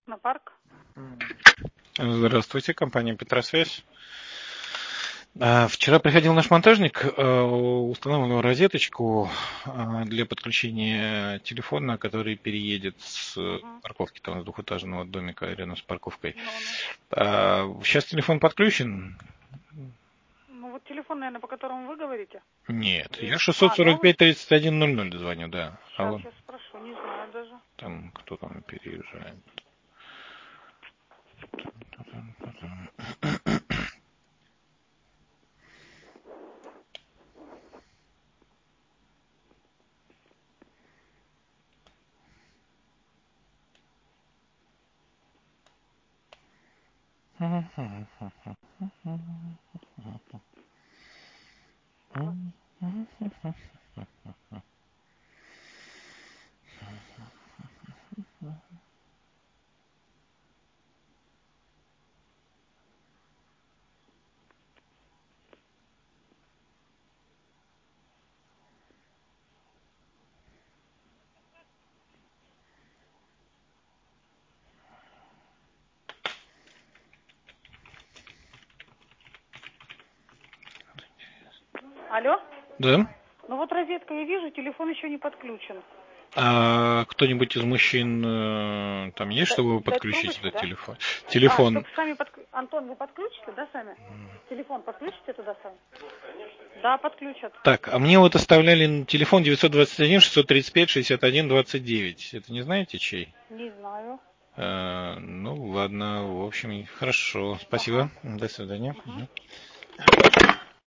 На парк. Здравствуйте, компания Петросвязь. Вчера приходил наш монтажник, устанавливал розеточку для подключения телефона, который переедет с парковки, там, с двухэтажного домика рядом с парковкой. Сейчас телефон подключен? Ну вот телефон, наверное, по которому вы говорите? Нет, я 645-3100 дозвоню, да. Сейчас я спрошу, не знаю даже. Там кто там переезжает. Алло? Да? Ну вот розетка я вижу, телефон еще не подключен. А кто-нибудь из мужчин там есть, чтобы вы подключить этот телефон? Телефон. Антон, вы подключите, да, сами? Телефон подключите туда сами? Да, подключат. Так, а мне вот оставляли телефон 921-635-61-29. Это не знаете чей? Не знаю. Ну, ладно, в общем, хорошо. Спасибо. До свидания.